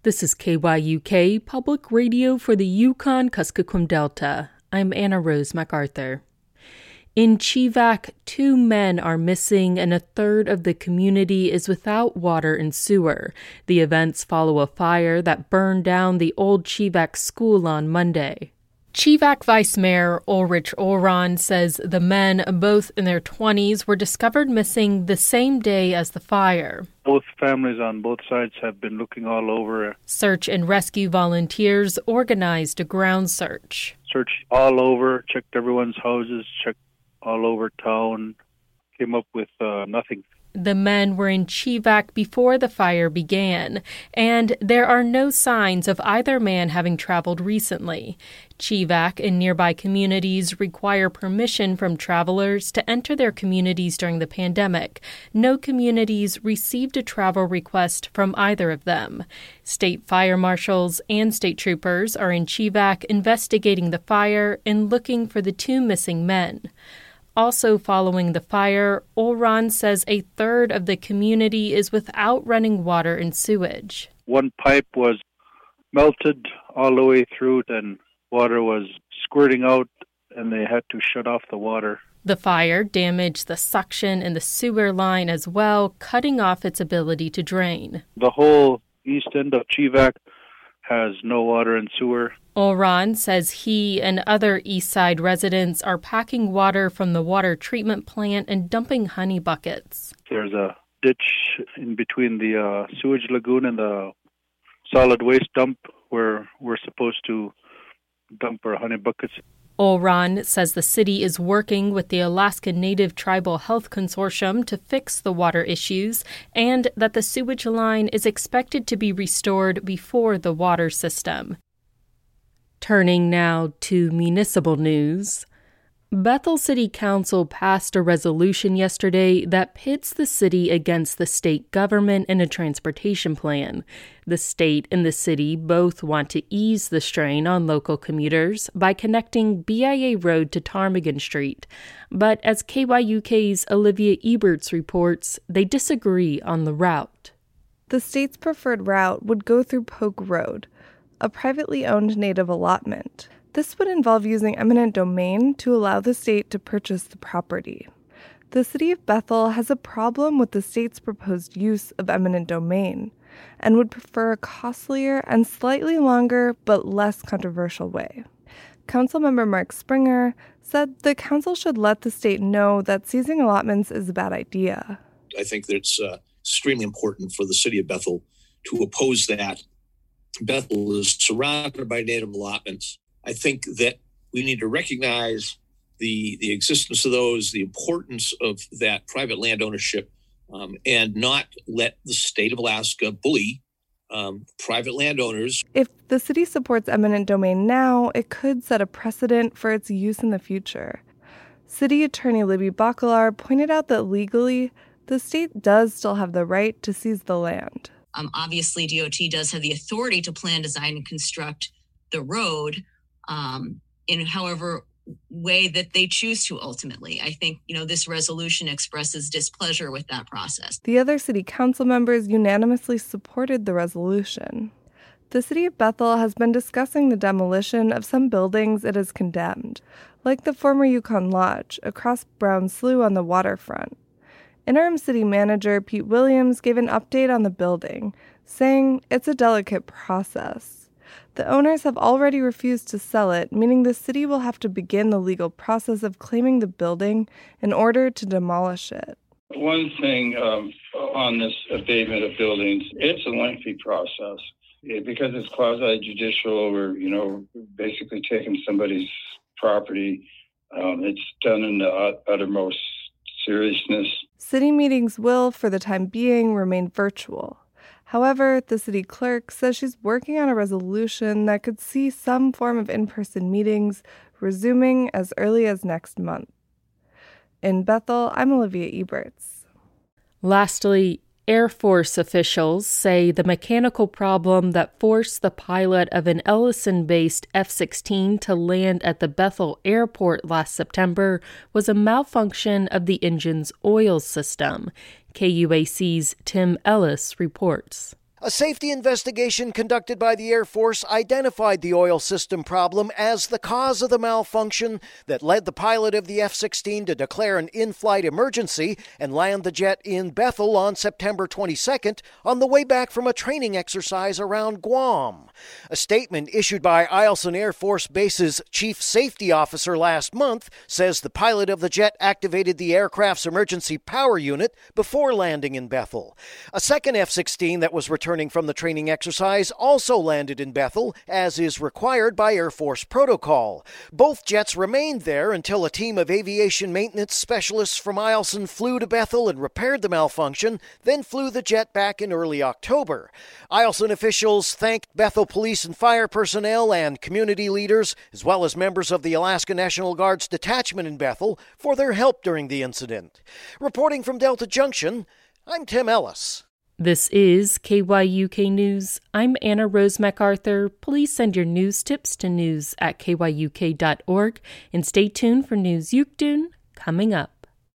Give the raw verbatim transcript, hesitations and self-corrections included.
This is K Y U K, Public Radio for the Yukon-Kuskokwim Delta. I'm Anna Rose MacArthur. In Chivak, two men are missing and a third of the community is without water and sewer. The events follow a fire that burned down the old Chivak school on Monday. Chivak Vice Mayor Ulrich Oran says the men, both in their twenties, were discovered missing the same day as the fire. Both families on both sides have been looking all over. Search and rescue volunteers organized a ground search. Searched all over, checked everyone's houses, checked all over town, came up with uh, nothing. The men were in Chivak before the fire began, and there are no signs of either man having traveled recently. Chivak and nearby communities require permission from travelers to enter their communities during the pandemic. No communities received a travel request from either of them. State fire marshals and state troopers are in Chivak investigating the fire and looking for the two missing men. Also following the fire, Oran says a third of the community is without running water and sewage. One pipe was melted all the way through, and water was squirting out, and they had to shut off the water. The fire damaged the suction and the sewer line as well, cutting off its ability to drain. The whole east end of Chivak has no water and sewer. Oran says he and other East Side residents are packing water from the water treatment plant and dumping honey buckets. There's a ditch in between the uh, sewage lagoon and the solid waste dump where we're supposed to dump our honey buckets. Oran says the city is working with the Alaska Native Tribal Health Consortium to fix the water issues and that the sewage line is expected to be restored before the water system. Turning now to municipal news. Bethel City Council passed a resolution yesterday that pits the city against the state government in a transportation plan. The state and the city both want to ease the strain on local commuters by connecting B I A Road to Ptarmigan Street. But as K Y U K's Olivia Eberts reports, they disagree on the route. The state's preferred route would go through Poke Road, a privately owned native allotment. This would involve using eminent domain to allow the state to purchase the property. The city of Bethel has a problem with the state's proposed use of eminent domain and would prefer a costlier and slightly longer but less controversial way. Councilmember Mark Springer said the council should let the state know that seizing allotments is a bad idea. I think that it's uh, extremely important for the city of Bethel to oppose that. Bethel is surrounded by native allotments. I think that we need to recognize the, the existence of those, the importance of that private land ownership, um, and not let the state of Alaska bully um, private landowners. If the city supports eminent domain now, it could set a precedent for its use in the future. City Attorney Libby Bacalar pointed out that legally, the state does still have the right to seize the land. Um, obviously, D O T does have the authority to plan, design, and construct the road um, in however way that they choose to ultimately. I think, you know, this resolution expresses displeasure with that process. The other city council members unanimously supported the resolution. The city of Bethel has been discussing the demolition of some buildings it has condemned, like the former Yukon Lodge across Brown Slough on the waterfront. Interim city manager Pete Williams gave an update on the building, saying it's a delicate process. The owners have already refused to sell it, meaning the city will have to begin the legal process of claiming the building in order to demolish it. One thing um, on this abatement of buildings, it's a lengthy process. It, because it's quasi-judicial, we're, you know, basically taking somebody's property. Um, it's done in the uttermost seriousness. City meetings will, for the time being, remain virtual. However, the city clerk says she's working on a resolution that could see some form of in-person meetings resuming as early as next month. In Bethel, I'm Olivia Eberts. Lastly, Air Force officials say the mechanical problem that forced the pilot of an Ellison-based F sixteen to land at the Bethel airport last September was a malfunction of the engine's oil system. K U A C's Tim Ellis reports. A safety investigation conducted by the Air Force identified the oil system problem as the cause of the malfunction that led the pilot of the F sixteen to declare an in-flight emergency and land the jet in Bethel on September twenty-second on the way back from a training exercise around Guam. A statement issued by Eielson Air Force Base's chief safety officer last month says the pilot of the jet activated the aircraft's emergency power unit before landing in Bethel. A second F sixteen that was returned from the training exercise also landed in Bethel, as is required by Air Force protocol. Both jets remained there until a team of aviation maintenance specialists from Eielson flew to Bethel and repaired the malfunction, then flew the jet back in early October. Eielson officials thanked Bethel police and fire personnel and community leaders, as well as members of the Alaska National Guard's detachment in Bethel, for their help during the incident. Reporting from Delta Junction, I'm Tim Ellis. This is K Y U K News. I'm Anna Rose MacArthur. Please send your news tips to news at K Y U K dot org and stay tuned for News Yukdun coming up.